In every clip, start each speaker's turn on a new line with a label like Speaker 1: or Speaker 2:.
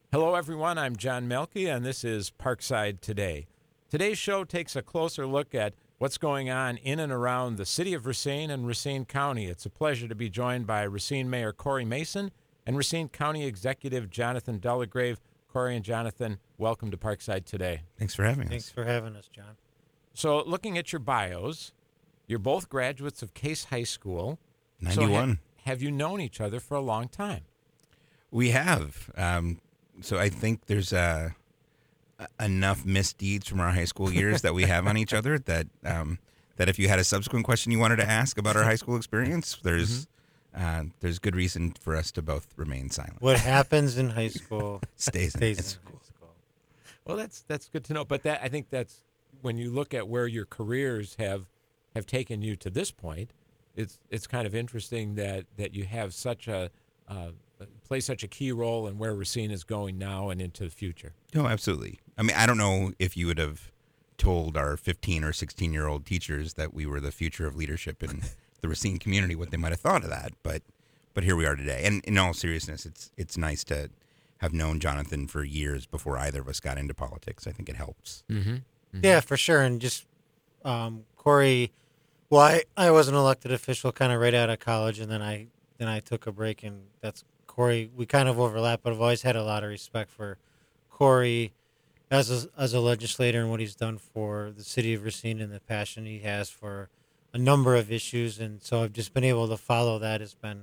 Speaker 1: Hello, everyone. I'm John Melky, and this is Parkside Today. Today's show takes a closer look at what's going on in and around the city of Racine and Racine County. It's a pleasure to be joined by Racine Mayor Corey Mason and Racine County Executive Jonathan Delagrave. Corey and Jonathan, welcome to Parkside Today.
Speaker 2: Thanks for having us.
Speaker 3: Thanks for having us, John.
Speaker 1: So, looking at your bios, you're both graduates of Case High School.
Speaker 2: 91.
Speaker 1: So have you known each other for a long time?
Speaker 2: We have. So I think there's enough misdeeds from our high school years that we have on each other that if you had a subsequent question you wanted to ask about our high school experience, there's good reason for us to both remain silent.
Speaker 3: What happens in high school
Speaker 2: Stays in
Speaker 3: high
Speaker 2: school.
Speaker 3: school.
Speaker 1: Well, that's good to know. But I think that's when you look at where your careers have taken you to this point. It's kind of interesting that you have such play such a key role in where Racine is going now and into the future.
Speaker 2: No, absolutely. I mean, I don't know if you would have told our 15 or 16-year-old teachers that we were the future of leadership in the Racine community, what they might have thought of that. But here we are today. And in all seriousness, it's nice to have known Jonathan for years before either of us got into politics. I think it helps.
Speaker 1: Mm-hmm. Mm-hmm.
Speaker 3: Yeah, for sure. And just Corey, well, I was an elected official kind of right out of college, and then I took a break, and that's Corey. We kind of overlap, but I've always had a lot of respect for Corey as a legislator and what he's done for the city of Racine and the passion he has for a number of issues. And so I've just been able to follow that. Has been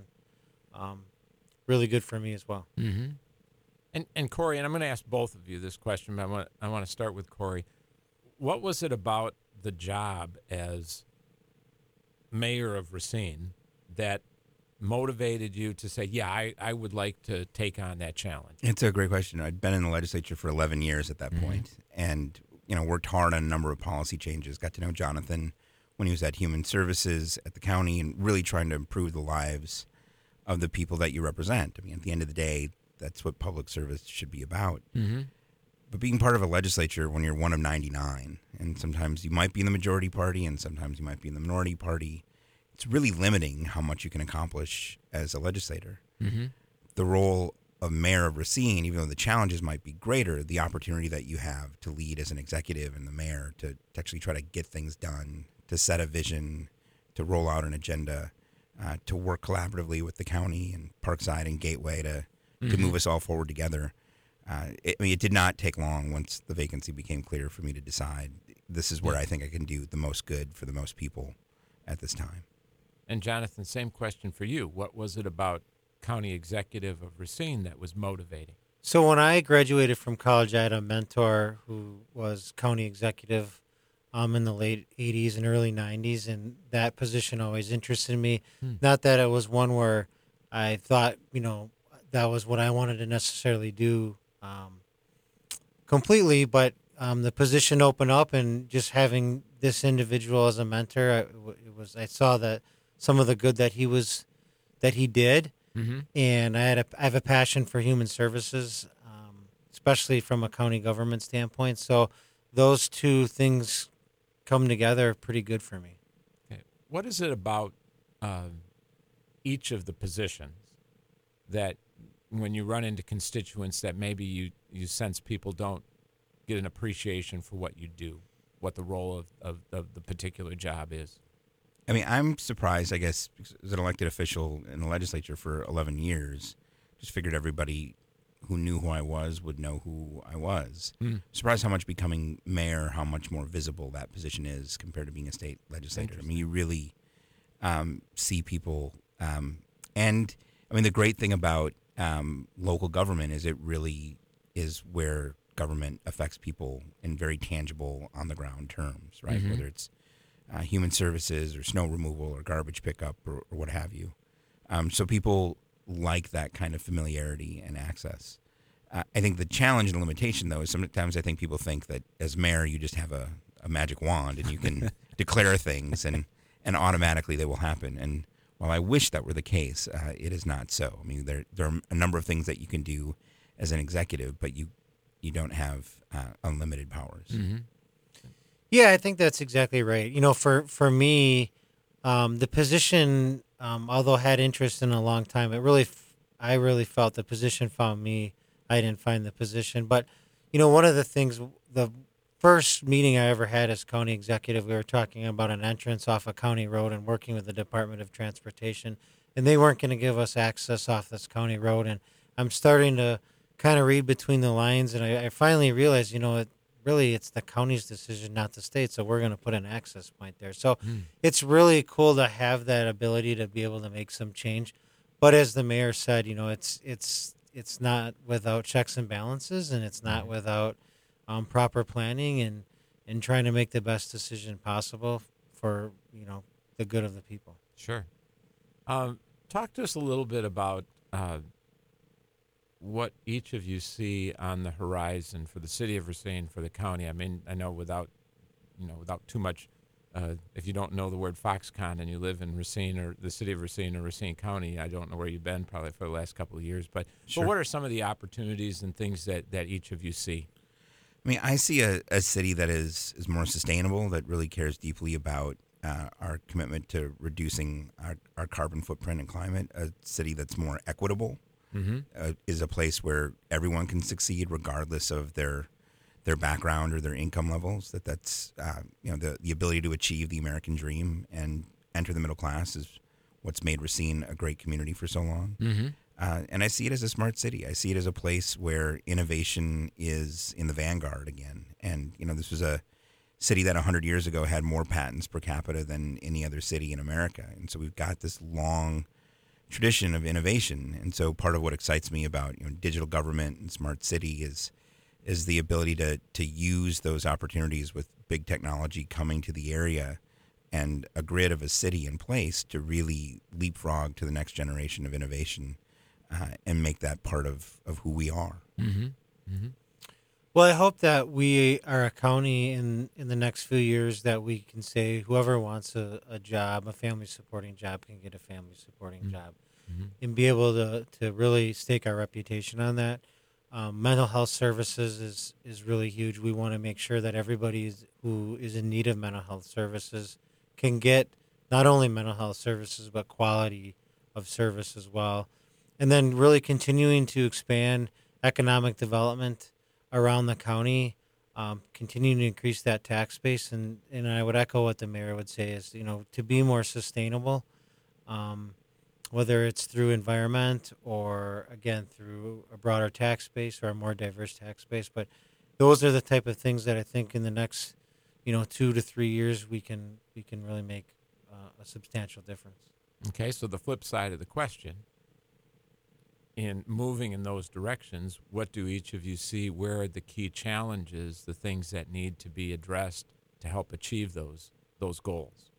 Speaker 3: really good for me as well.
Speaker 1: Mm-hmm. And Corey, and I'm going to ask both of you this question, but I want to start with Corey. What was it about the job as mayor of Racine that motivated you to say, yeah, I would like to take on that challenge?
Speaker 2: It's a great question. I'd been in the legislature for 11 years at that point, and worked hard on a number of policy changes. Got to know Jonathan when he was at Human Services at the county and really trying to improve the lives of the people that you represent. I mean, at the end of the day, that's what public service should be about.
Speaker 1: Mm-hmm.
Speaker 2: But being part of a legislature when you're one of 99, and sometimes you might be in the majority party and sometimes you might be in the minority party, it's really limiting how much you can accomplish as a legislator.
Speaker 1: Mm-hmm.
Speaker 2: The role of mayor of Racine, even though the challenges might be greater, the opportunity that you have to lead as an executive and the mayor to actually try to get things done, to set a vision, to roll out an agenda, to work collaboratively with the county and Parkside and Gateway to move us all forward together. It did not take long once the vacancy became clear for me to decide this is where I think I can do the most good for the most people at this time.
Speaker 1: And Jonathan, same question for you. What was it about county executive of Racine that was motivating?
Speaker 3: So when I graduated from college, I had a mentor who was county executive in the late 80s and early 90s, and that position always interested me. Not that it was one where I thought, that was what I wanted to necessarily do completely, but the position opened up, and just having this individual as a mentor, I saw that some of the good that he did, and I have a passion for human services, especially from a county government standpoint. So those two things come together pretty good for me.
Speaker 1: Okay. What is it about each of the positions that when you run into constituents that maybe you sense people don't get an appreciation for what you do, what the role of the particular job is?
Speaker 2: I mean, I'm surprised, I guess, as an elected official in the legislature for 11 years, just figured everybody who knew who I was would know who I was. Surprised how much becoming mayor, how much more visible that position is compared to being a state legislator. I mean, you really see people. And, I mean, the great thing about local government is it really is where government affects people in very tangible, on-the-ground terms, right? Whether it's human services or snow removal or garbage pickup or what have you. So people like that kind of familiarity and access. I think the challenge and limitation, though, is sometimes I think people think that as mayor you just have a magic wand and you can declare things and automatically they will happen. And while I wish that were the case, it is not so. I mean, there are a number of things that you can do as an executive, but you don't have unlimited powers.
Speaker 1: Mm-hmm.
Speaker 3: Yeah, I think that's exactly right. For me, the position, although I had interest in a long time, I really felt the position found me I didn't find the position. But, one of the things, the first meeting I ever had as county executive, we were talking about an entrance off a county road and working with the Department of Transportation, and they weren't going to give us access off this county road. And I'm starting to kind of read between the lines, and I finally realized, it's the county's decision, not the state. So we're going to put an access point there. So it's really cool to have that ability to be able to make some change. But as the mayor said, it's not without checks and balances, and it's not without proper planning and trying to make the best decision possible for the good of the people.
Speaker 1: Sure. Talk to us a little bit about what each of you see on the horizon for the city of Racine, for the county. I mean, I know without too much, if you don't know the word Foxconn and you live in Racine or the city of Racine or Racine County, I don't know where you've been probably for the last couple of years. But what are some of the opportunities and things that each of you see?
Speaker 2: I mean, I see a city that is more sustainable, that really cares deeply about our commitment to reducing our carbon footprint and climate. A city that's more equitable is a place where everyone can succeed regardless of their background or their income levels. That's the ability to achieve the American dream and enter the middle class is what's made Racine a great community for so long. And I see it as a smart city. I see it as a place where innovation is in the vanguard again. And, this was a city that 100 years ago had more patents per capita than any other city in America. And so we've got this long tradition of innovation. And so part of what excites me about, digital government and smart city is the ability to use those opportunities with big technology coming to the area and a grid of a city in place to really leapfrog to the next generation of innovation. And make that part of who we are.
Speaker 3: Well, I hope that we are a county in the next few years that we can say whoever wants a job, a family supporting job, can get a family supporting job, and be able to really stake our reputation on that. Mental health services is really huge. We want to make sure that everybody who is in need of mental health services can get not only mental health services, but quality of service as well. And then really continuing to expand economic development around the county, continuing to increase that tax base. And I would echo what the mayor would say is, to be more sustainable, whether it's through environment or, again, through a broader tax base or a more diverse tax base. But those are the type of things that I think in the next, 2 to 3 years, we can really make a substantial difference.
Speaker 1: Okay, so the flip side of the question, in moving in those directions, what do each of you see? Where are the key challenges, the things that need to be addressed to help achieve those goals?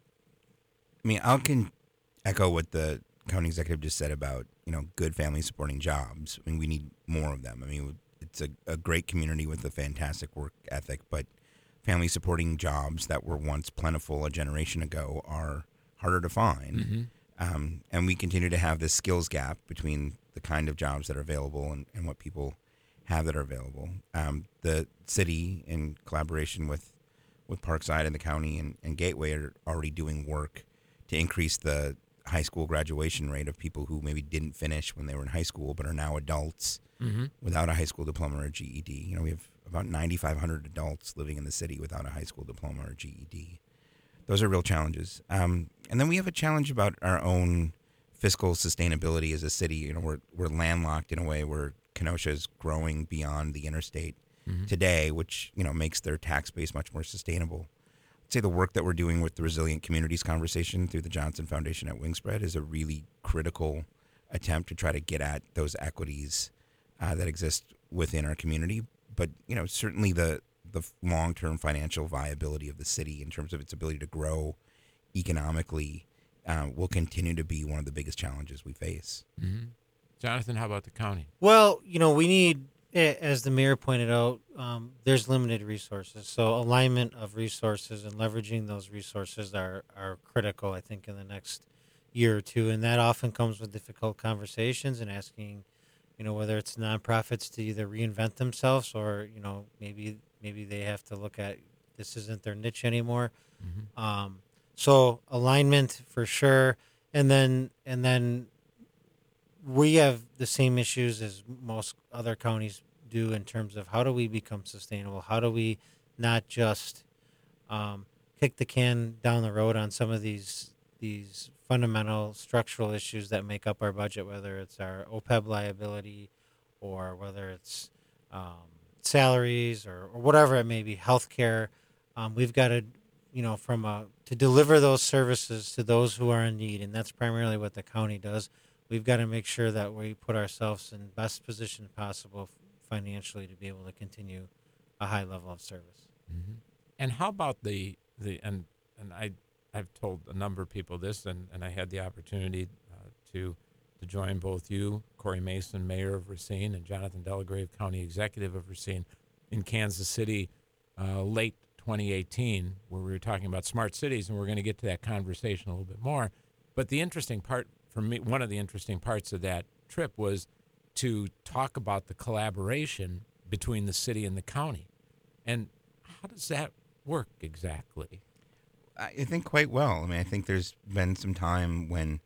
Speaker 2: I mean, I can echo what the county executive just said about, good family supporting jobs. I mean, we need more of them. I mean, it's a great community with a fantastic work ethic, but family supporting jobs that were once plentiful a generation ago are harder to find. And we continue to have this skills gap between the kind of jobs that are available and what people have that are available. The city, in collaboration with Parkside and the county and Gateway, are already doing work to increase the high school graduation rate of people who maybe didn't finish when they were in high school but are now adults without a high school diploma or GED. We have about 9,500 adults living in the city without a high school diploma or GED. Those are real challenges. And then we have a challenge about our own fiscal sustainability as a city. We're landlocked in a way where Kenosha is growing beyond the interstate today, which, makes their tax base much more sustainable. I'd say the work that we're doing with the Resilient Communities conversation through the Johnson Foundation at Wingspread is a really critical attempt to try to get at those equities that exist within our community. But, certainly the long-term financial viability of the city in terms of its ability to grow economically will continue to be one of the biggest challenges we face.
Speaker 1: Jonathan, how about the county?
Speaker 3: Well, we need, as the mayor pointed out, there's limited resources. So alignment of resources and leveraging those resources are critical, I think, in the next year or two. And that often comes with difficult conversations and asking, whether it's nonprofits to either reinvent themselves or, maybe they have to look at this isn't their niche anymore. So alignment for sure. And then we have the same issues as most other counties do in terms of how do we become sustainable? How do we not just kick the can down the road on some of these fundamental structural issues that make up our budget, whether it's our OPEB liability or whether it's salaries or whatever it may be, healthcare. We've got to, to deliver those services to those who are in need, and that's primarily what the county does. We've got to make sure that we put ourselves in best position possible financially to be able to continue a high level of service.
Speaker 1: Mm-hmm. And how about and I've told a number of people this, and I had the opportunity to join both you, Corey Mason, Mayor of Racine, and Jonathan Delagrave, County Executive of Racine, in Kansas City late 2018, where we were talking about smart cities, and we're going to get to that conversation a little bit more. But the interesting part for me, one of the interesting parts of that trip was to talk about the collaboration between the city and the county. And how does that work exactly?
Speaker 2: I think quite well. I mean, I think there's been some time when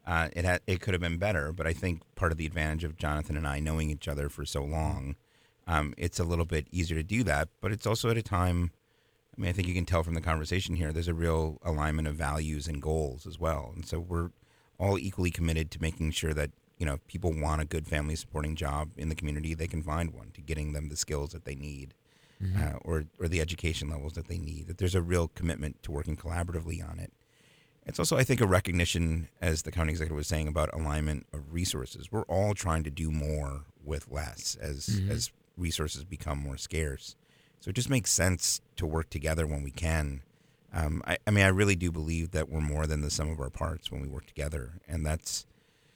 Speaker 2: it could have been better, but I think part of the advantage of Jonathan and I knowing each other for so long, it's a little bit easier to do that. But it's also at a time, I mean, I think you can tell from the conversation here, there's a real alignment of values and goals as well. And so we're all equally committed to making sure that, if people want a good family supporting job in the community, they can find one, to getting them the skills that they need. Mm-hmm. Or the education levels that they need, that there's a real commitment to working collaboratively on it. It's also, I think, a recognition, as the county executive was saying, about alignment of resources. We're all trying to do more with less as resources become more scarce. So it just makes sense to work together when we can. I really do believe that we're more than the sum of our parts when we work together. And that's,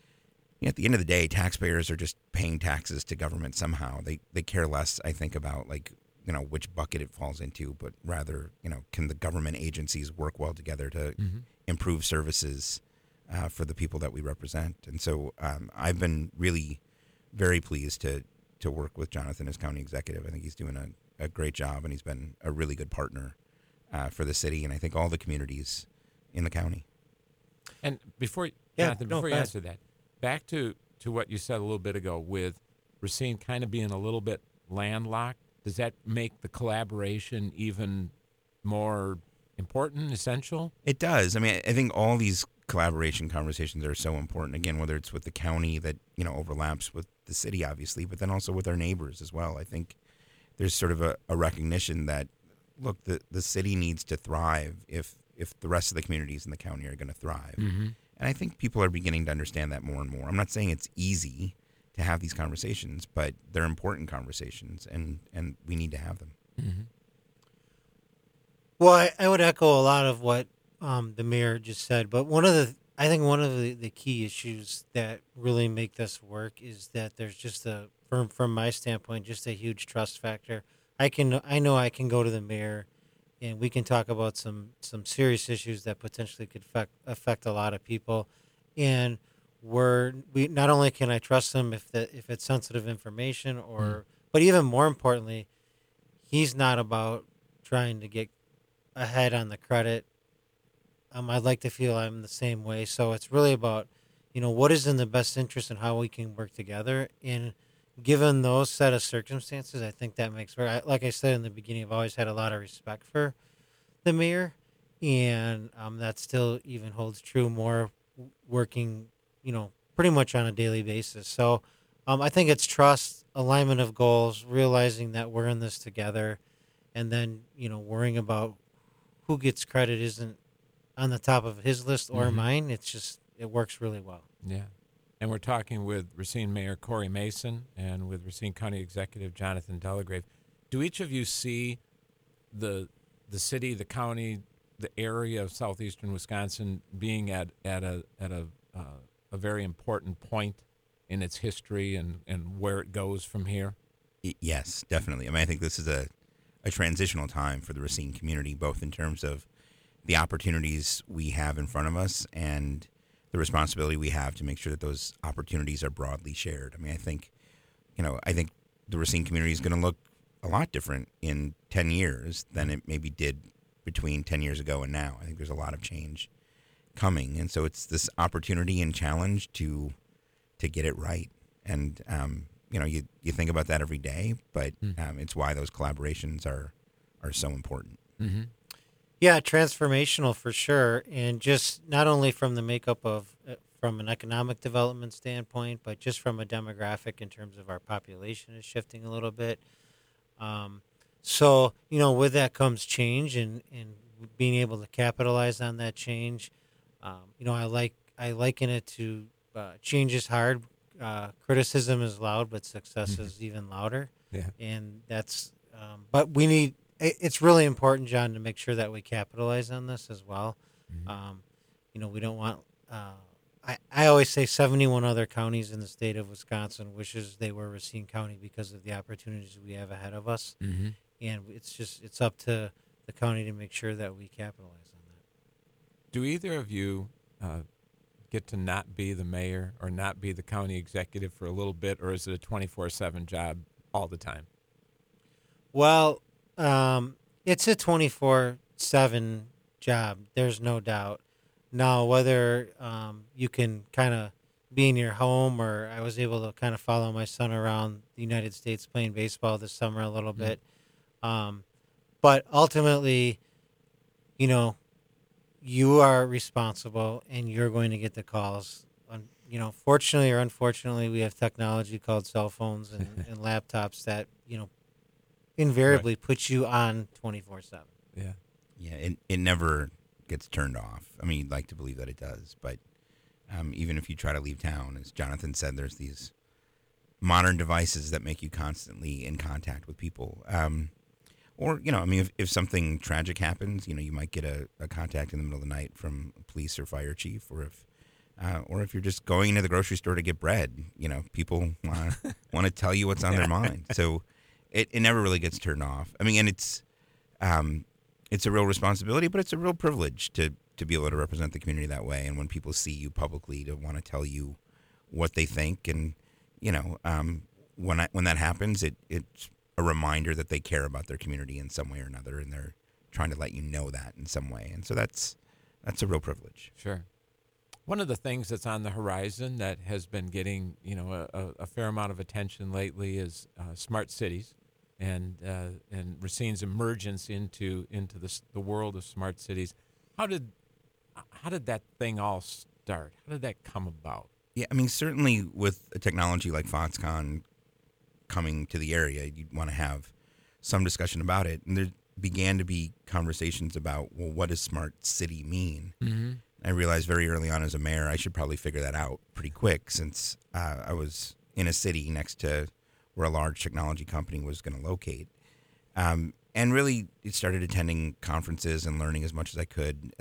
Speaker 2: at the end of the day, taxpayers are just paying taxes to government somehow. They care less, I think, about which bucket it falls into, but rather, can the government agencies work well together to improve services for the people that we represent? And so I've been really very pleased to work with Jonathan as county executive. I think he's doing a great job, and he's been a really good partner for the city, and I think all the communities in the county.
Speaker 1: And Jonathan, before you answer that, back to what you said a little bit ago with Racine kind of being a little bit landlocked. Does that make the collaboration even more important, essential?
Speaker 2: It does. I mean, I think all these collaboration conversations are so important. Again, whether it's with the county that, overlaps with the city, obviously, but then also with our neighbors as well. I think there's sort of a recognition that, look, the city needs to thrive if the rest of the communities in the county are going to thrive. Mm-hmm. And I think people are beginning to understand that more and more. I'm not saying it's easy to have these conversations, but they're important conversations, and we need to have them.
Speaker 1: Mm-hmm.
Speaker 3: Well, I would echo a lot of what the mayor just said, but I think one of the key issues that really make this work is that there's just from my standpoint, just a huge trust factor. I know I can go to the mayor, and we can talk about some serious issues that potentially could affect a lot of people, and we not only can I trust him if it's sensitive information, but even more importantly, he's not about trying to get ahead on the credit. I'd like to feel I'm the same way. So it's really about, what is in the best interest and how we can work together. And given those set of circumstances, I think that makes work. Like I said in the beginning, I've always had a lot of respect for the mayor, and that still even holds true more working pretty much on a daily basis. So I think it's trust, alignment of goals, realizing that we're in this together, and then, worrying about who gets credit isn't on the top of his list or mine. It's just, it works really well.
Speaker 1: Yeah. And we're talking with Racine Mayor Corey Mason and with Racine County Executive Jonathan Delagrave. Do each of you see the city, the county, the area of southeastern Wisconsin being at a very important point in its history and where it goes from here?
Speaker 2: Yes, definitely. I mean, I think this is a transitional time for the Racine community, both in terms of the opportunities we have in front of us and the responsibility we have to make sure that those opportunities are broadly shared. I mean, I think the Racine community is going to look a lot different in 10 years than it maybe did between 10 years ago and now. I think there's a lot of change coming. And so it's this opportunity and challenge to get it right. And you think about that every day, but it's why those collaborations are so important.
Speaker 1: Mm-hmm.
Speaker 3: Yeah, transformational for sure, and just not only from the makeup of from an economic development standpoint, but just from a demographic in terms of our population is shifting a little bit. Um, so with that comes change, and being able to capitalize on that change. I liken it to change is hard, criticism is loud, but success is even louder.
Speaker 1: Yeah.
Speaker 3: And that's but we need. It's really important, John, to make sure that we capitalize on this as well. We don't want. I always say 71 other counties in the state of Wisconsin wishes they were Racine County because of the opportunities we have ahead of us,
Speaker 1: Mm-hmm.
Speaker 3: and it's up to the county to make sure that we capitalize on that.
Speaker 1: Do either of you get to not be the mayor or not be the county executive for a little bit, or is it a 24/7 job all the time?
Speaker 3: Well, it's a 24/7 job. There's no doubt. Now, whether you can kind of be in your home, or I was able to kind of follow my son around the United States playing baseball this summer a little bit. But ultimately, you are responsible, and you're going to get the calls. Fortunately or unfortunately, we have technology called cell phones and laptops that invariably puts you on 24/7.
Speaker 1: Yeah.
Speaker 2: Yeah, it never gets turned off. I mean, you'd like to believe that it does, but even if you try to leave town, as Jonathan said, there's these modern devices that make you constantly in contact with people. Or, if something tragic happens, you might get a contact in the middle of the night from a police or fire chief, or if you're just going into the grocery store to get bread, people want to tell you what's on their mind. So it never really gets turned off. I mean, and it's a real responsibility, but it's a real privilege to be able to represent the community that way. And when people see you publicly, to want to tell you what they think, and when that happens, it's a reminder that they care about their community in some way or another, and they're trying to let you know that in some way. And so that's a real privilege.
Speaker 1: Sure. One of the things that's on the horizon that has been getting a fair amount of attention lately is smart cities, and Racine's emergence into the world of smart cities. How did that thing all start? How did that come about?
Speaker 2: Yeah, I mean, certainly with a technology like Foxconn coming to the area, you'd want to have some discussion about it. And there began to be conversations about, well, what does smart city mean?
Speaker 1: Mm-hmm.
Speaker 2: I realized very early on as a mayor, I should probably figure that out pretty quick, since I was in a city next to where a large technology company was going to locate. And really, it started attending conferences and learning as much as I could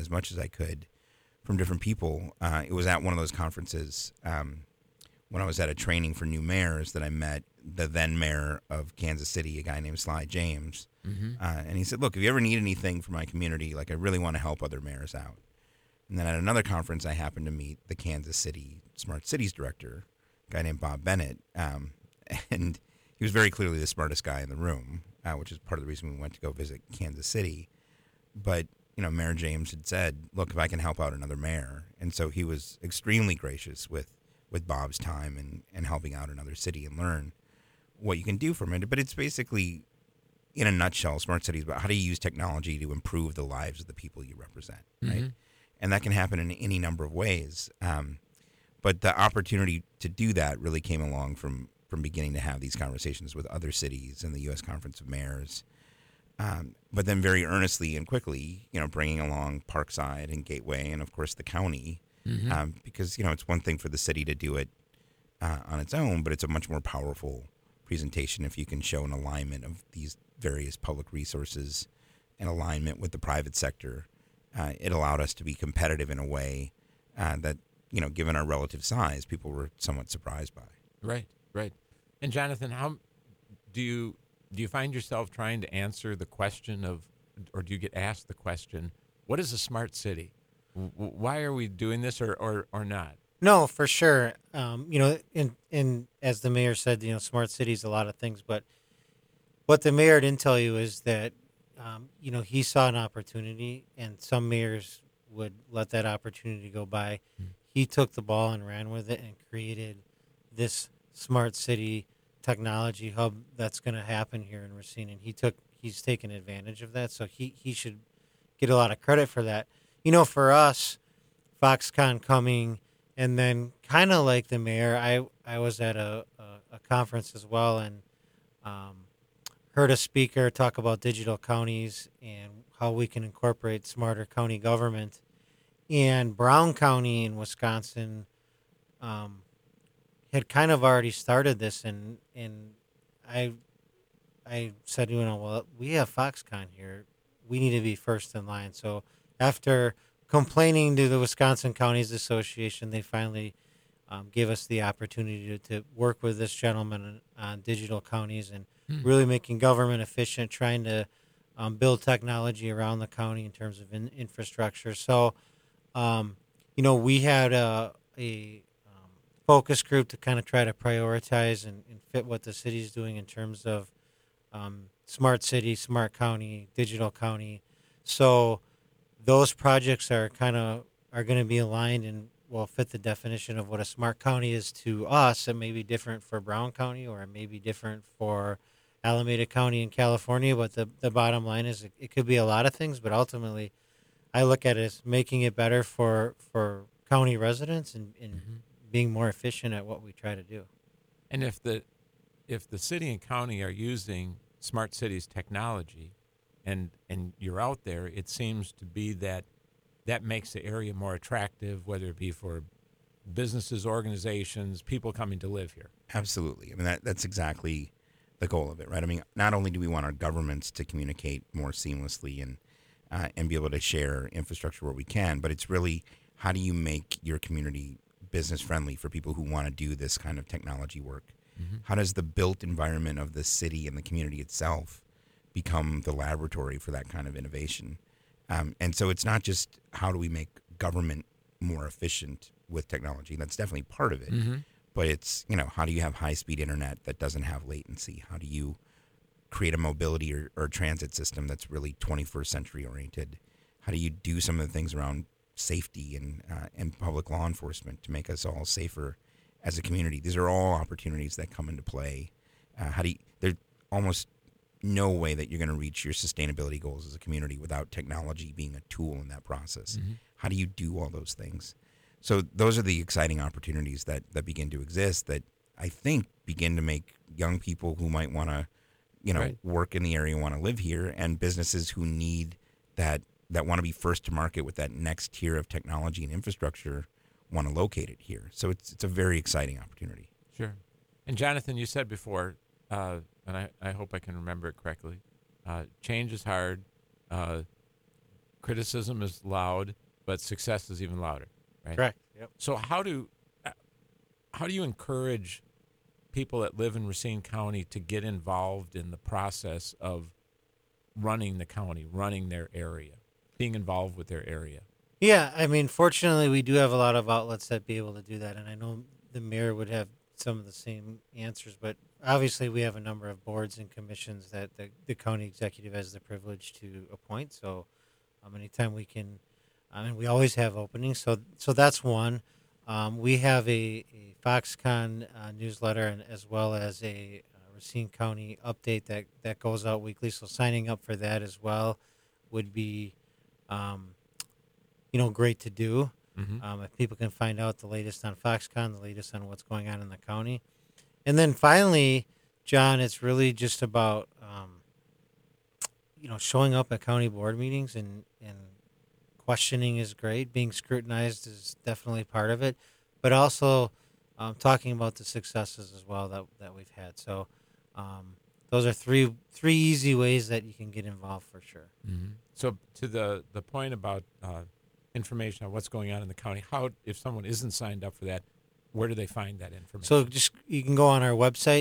Speaker 2: from different people. It was at one of those conferences when I was at a training for new mayors that I met the then mayor of Kansas City, a guy named Sly James.
Speaker 1: Mm-hmm.
Speaker 2: And he said, look, if you ever need anything for my community, I really want to help other mayors out. And then at another conference, I happened to meet the Kansas City Smart Cities director, a guy named Bob Bennett. And he was very clearly the smartest guy in the room, which is part of the reason we went to go visit Kansas City. But, Mayor James had said, look, if I can help out another mayor. And so he was extremely gracious with Bob's time and helping out another city and learn what you can do from it. But it's basically, in a nutshell, smart cities about how do you use technology to improve the lives of the people you represent, right?
Speaker 1: Mm-hmm.
Speaker 2: And that can happen in any number of ways. But the opportunity to do that really came along from beginning to have these conversations with other cities and the U.S. Conference of Mayors. But then very earnestly and quickly, bringing along Parkside and Gateway and, of course, the county.
Speaker 1: Mm-hmm.
Speaker 2: Because, it's one thing for the city to do it on its own, but it's a much more powerful presentation if you can show an alignment of these various public resources and alignment with the private sector. It allowed us to be competitive in a way that, given our relative size, people were somewhat surprised by.
Speaker 1: Right. And Jonathan, how do you find yourself trying to answer the question or do you get asked the question, what is a smart city? Why are we doing this or not?
Speaker 3: No, for sure. In as the mayor said, smart cities, a lot of things, but what the mayor didn't tell you is that, he saw an opportunity, and some mayors would let that opportunity go by.
Speaker 1: Mm.
Speaker 3: He took the ball and ran with it and created this smart city technology hub that's going to happen here in Racine, and he's taken advantage of that, so he should get a lot of credit for that. For us, Foxconn coming, and then kind of like the mayor, I was at a conference as well, and heard a speaker talk about digital counties and how we can incorporate smarter county government. And Brown County in Wisconsin had kind of already started this, and I said, well, we have Foxconn here. We need to be first in line. So after complaining to the Wisconsin Counties Association, they finally gave us the opportunity to work with this gentleman on digital counties and really making government efficient, trying to build technology around the county in terms of infrastructure. So, we had a focus group to kind of try to prioritize and fit what the city's doing in terms of smart city, smart county, digital county. So those projects are going to be aligned and will fit the definition of what a smart county is to us. It may be different for Brown County, or it may be different for Alameda County in California, but the bottom line is it could be a lot of things, but ultimately I look at it as making it better for county residents and being more efficient at what we try to do.
Speaker 1: And if the city and county are using smart cities technology and you're out there, it seems to be that makes the area more attractive, whether it be for businesses, organizations, people coming to live here.
Speaker 2: Absolutely. I mean, that's exactly the goal of it, right? I mean, not only do we want our governments to communicate more seamlessly and be able to share infrastructure where we can, but it's really, how do you make your community business friendly for people who want to do this kind of technology work? How does the built environment of the city and the community itself become the laboratory for that kind of innovation? And so it's not just how do we make government more efficient with technology. That's definitely part of it. But it's, how do you have high-speed internet that doesn't have latency? How do you create a mobility or transit system that's really 21st century oriented? How do you do some of the things around safety and public law enforcement to make us all safer as a community? These are all opportunities that come into play. There's almost no way that you're going to reach your sustainability goals as a community without technology being a tool in that process. How do you do all those things? So those are the exciting opportunities that begin to exist that I think begin to make young people who might want to, work in the area, want to live here, and businesses who need that want to be first to market with that next tier of technology and infrastructure want to locate it here. So it's a very exciting opportunity.
Speaker 1: Sure. And Jonathan, you said before, and I hope I can remember it correctly, change is hard, criticism is loud, but success is even louder, right?
Speaker 3: Correct. Yep.
Speaker 1: So how do you encourage people that live in Racine County to get involved in the process of running the county, running their area, being involved with their area?
Speaker 3: Yeah, I mean, fortunately, we do have a lot of outlets that be able to do that, and I know the mayor would have some of the same answers, but obviously we have a number of boards and commissions that the county executive has the privilege to appoint, so anytime we can, we always have openings, so that's one. We have a Foxconn newsletter, and as well as a Racine County update that goes out weekly, so signing up for that as well would be great to do. If people can find out the latest on Foxconn, the latest on what's going on in the county. And then finally, John, it's really just about, showing up at county board meetings and questioning is great. Being scrutinized is definitely part of it, but also talking about the successes as well that we've had. So those are three easy ways that you can get involved for sure.
Speaker 1: So to the point about information on what's going on in the county, how, if someone isn't signed up for that, where do they find that information?
Speaker 3: So you can go on our website,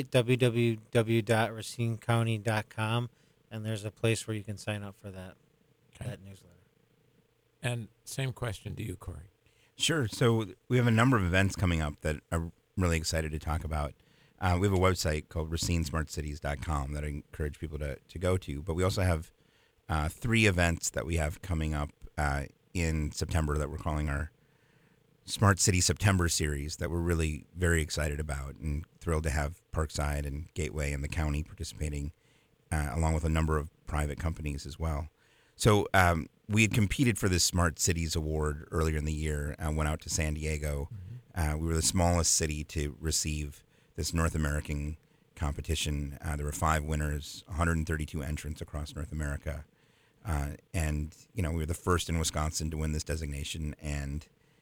Speaker 3: www.racinecounty.com, and there's a place where you can sign up for that newsletter.
Speaker 1: And same question to you, Corey.
Speaker 2: Sure. So we have a number of events coming up that I'm really excited to talk about. We have a website called RacineSmartCities.com that I encourage people to go to. But we also have 3 events that we have coming up in September that we're calling our Smart City September series that we're really very excited about and thrilled to have Parkside and Gateway and the county participating, along with a number of private companies as well. So we had competed for this Smart Cities Award earlier in the year and went out to San Diego. We were the smallest city to receive this North American competition. There were 5 winners, 132 entrants across North America. And, we were the first in Wisconsin to win this designation and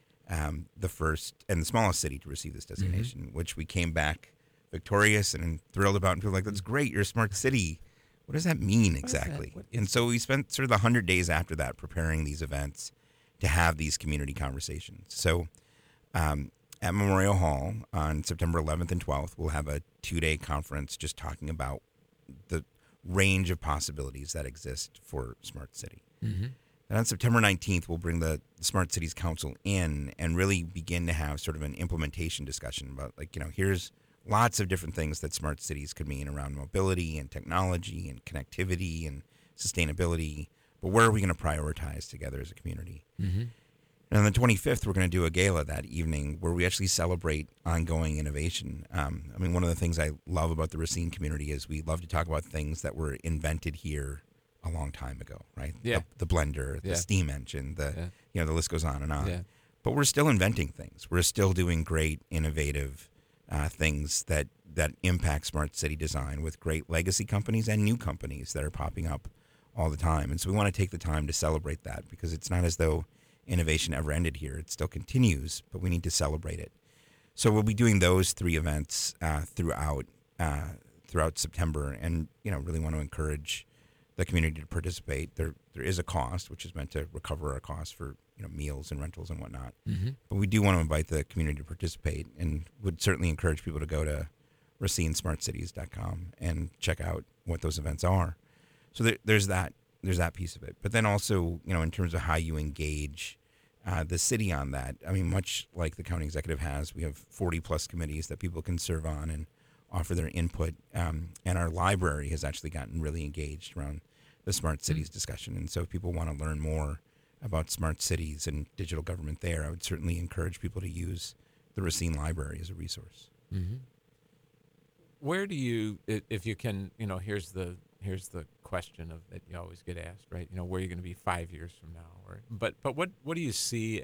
Speaker 2: the first and the smallest city to receive this designation, which we came back victorious and thrilled about. And people were like, that's great. You're a smart city. What does that mean exactly? And so we spent sort of the 100 days after that preparing these events to have these community conversations. So at Memorial Hall on September 11th and 12th, we'll have a 2-day conference just talking about the range of possibilities that exist for Smart City. And on September 19th, we'll bring the Smart Cities Council in and really begin to have sort of an implementation discussion about, here's lots of different things that smart cities could mean around mobility and technology and connectivity and sustainability. But where are we going to prioritize together as a community? And on the 25th, we're going to do a gala that evening where we actually celebrate ongoing innovation. One of the things I love about the Racine community is we love to talk about things that were invented here a long time ago, right?
Speaker 1: Yeah.
Speaker 2: The blender, the steam engine, the list goes on and on.
Speaker 1: Yeah.
Speaker 2: But we're still inventing things. We're still doing great, innovative things that impact smart city design with great legacy companies and new companies that are popping up all the time. And so we want to take the time to celebrate that because it's not as though innovation ever ended here. It still continues, but we need to celebrate it. So we'll be doing those 3 events throughout September, and really want to encourage the community to participate. There is a cost, which is meant to recover our costs for meals and rentals and whatnot. But we do want to invite the community to participate, and would certainly encourage people to go to RacineSmartCities.com and check out what those events are. So there's that piece of it. But then also, in terms of how you engage the city on that, much like the county executive has, we have 40 plus committees that people can serve on and offer their input. And our library has actually gotten really engaged around the smart cities discussion. And so if people want to learn more about smart cities and digital government there, I would certainly encourage people to use the Racine Library as a resource.
Speaker 1: Where do you, if you can, here's the question that you always get asked, right? Where are you going to be 5 years from now? But what do you see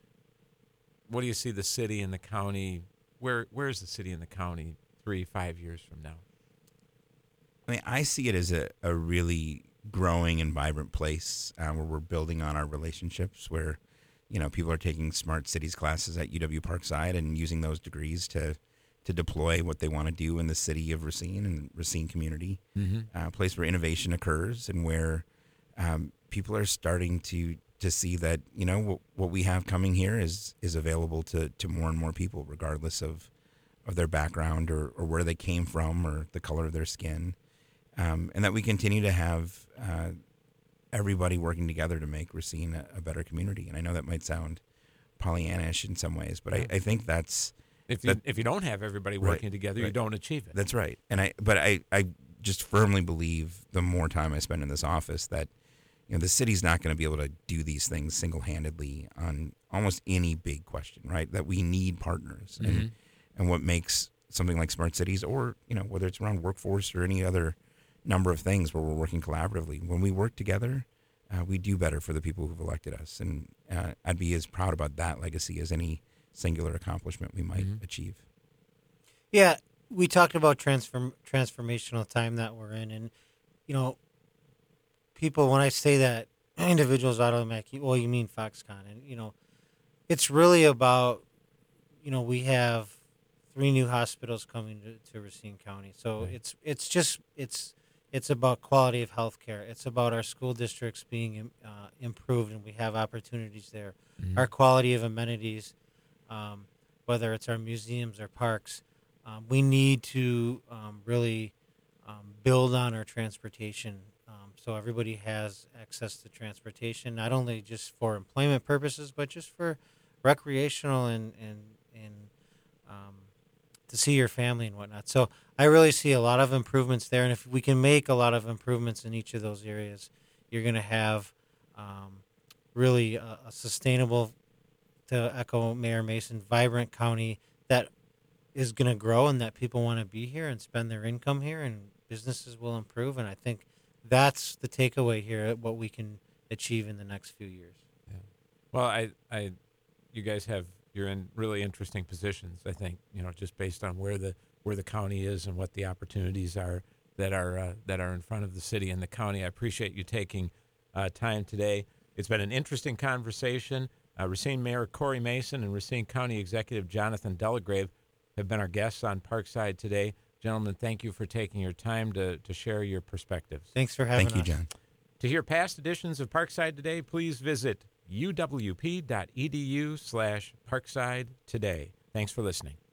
Speaker 1: the city and the county? Where is the city and the county 3-5 years from now?
Speaker 2: I see it as a really growing and vibrant place where we're building on our relationships, where people are taking smart cities classes at UW Parkside and using those degrees to deploy what they want to do in the city of Racine and Racine community. A place where innovation occurs and where people are starting to see that what we have coming here is available to more and more people, regardless of their background or where they came from or the color of their skin. And that we continue to have everybody working together to make Racine a better community. And I know that might sound Pollyannish in some ways, but I think that's...
Speaker 1: If you don't have everybody working
Speaker 2: Right,
Speaker 1: together,
Speaker 2: right.
Speaker 1: you don't achieve it.
Speaker 2: That's right. And I just firmly believe the more time I spend in this office that the city's not going to be able to do these things single-handedly on almost any big question, right? That we need partners. And what makes something like smart cities, or whether it's around workforce or any other number of things where we're working collaboratively, when we work together, we do better for the people who've elected us. And I'd be as proud about that legacy as any singular accomplishment we might achieve.
Speaker 3: Yeah, we talked about transformational time that we're in, and people, when I say that, individuals automatically, well, you mean Foxconn, and it's really about, we have 3 new hospitals coming to Racine County, so it's about quality of health care. It's about our school districts being improved, and we have opportunities there. Our quality of amenities, whether it's our museums or parks, we need to really build on our transportation so everybody has access to transportation, not only just for employment purposes, but just for recreational and to see your family and whatnot. So I really see a lot of improvements there, and if we can make a lot of improvements in each of those areas, you're going to have really a sustainable to echo Mayor Mason, vibrant county that is going to grow and that people want to be here and spend their income here and businesses will improve. And I think that's the takeaway here, what we can achieve in the next few years.
Speaker 1: Yeah. Well, you guys you're in really interesting positions. I think just based on where the county is and what the opportunities are that are in front of the city and the county. I appreciate you taking time today. It's been an interesting conversation. Racine Mayor Corey Mason and Racine County Executive Jonathan Delagrave have been our guests on Parkside today. Gentlemen, thank you for taking your time to share your perspectives.
Speaker 3: Thanks for having us.
Speaker 2: Thank you, John.
Speaker 1: To hear past editions of Parkside Today, please visit uwp.edu/Parkside Today. Thanks for listening.